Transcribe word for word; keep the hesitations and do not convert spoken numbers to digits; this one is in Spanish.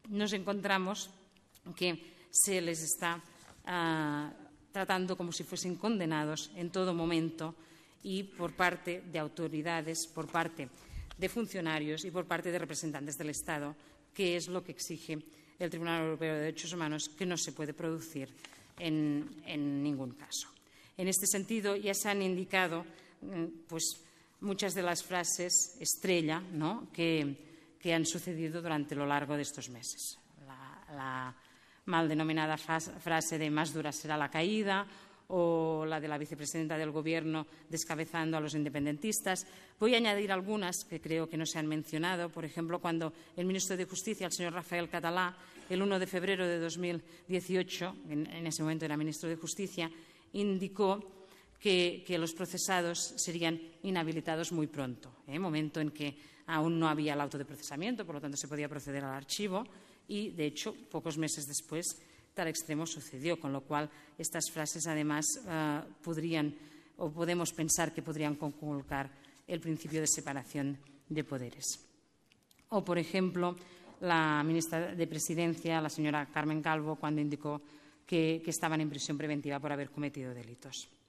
nos encontramos que se les está uh, tratando como si fuesen condenados en todo momento y por parte de autoridades, por parte de funcionarios y por parte de representantes del Estado, que es lo que exige el Tribunal Europeo de Derechos Humanos, que no se puede producir en, en ningún caso. En este sentido, ya se han indicado pues, muchas de las frases estrella, ¿no?, que, que han sucedido durante lo largo de estos meses. La, la mal denominada frase de más dura será la caída, o la de la vicepresidenta del Gobierno descabezando a los independentistas. Voy a añadir algunas que creo que no se han mencionado. Por ejemplo, cuando el ministro de Justicia, el señor Rafael Catalá, el uno de febrero de dos mil dieciocho, en, en ese momento era ministro de Justicia, indicó que, que los procesados serían inhabilitados muy pronto, ¿eh? momento en que aún no había el auto de procesamiento, por lo tanto se podía proceder al archivo y, de hecho, pocos meses después tal extremo sucedió, con lo cual estas frases, además, uh, podrían o podemos pensar que podrían conculcar el principio de separación de poderes. O, por ejemplo, la ministra de Presidencia, la señora Carmen Calvo, cuando indicó que, que estaban en prisión preventiva por haber cometido delitos.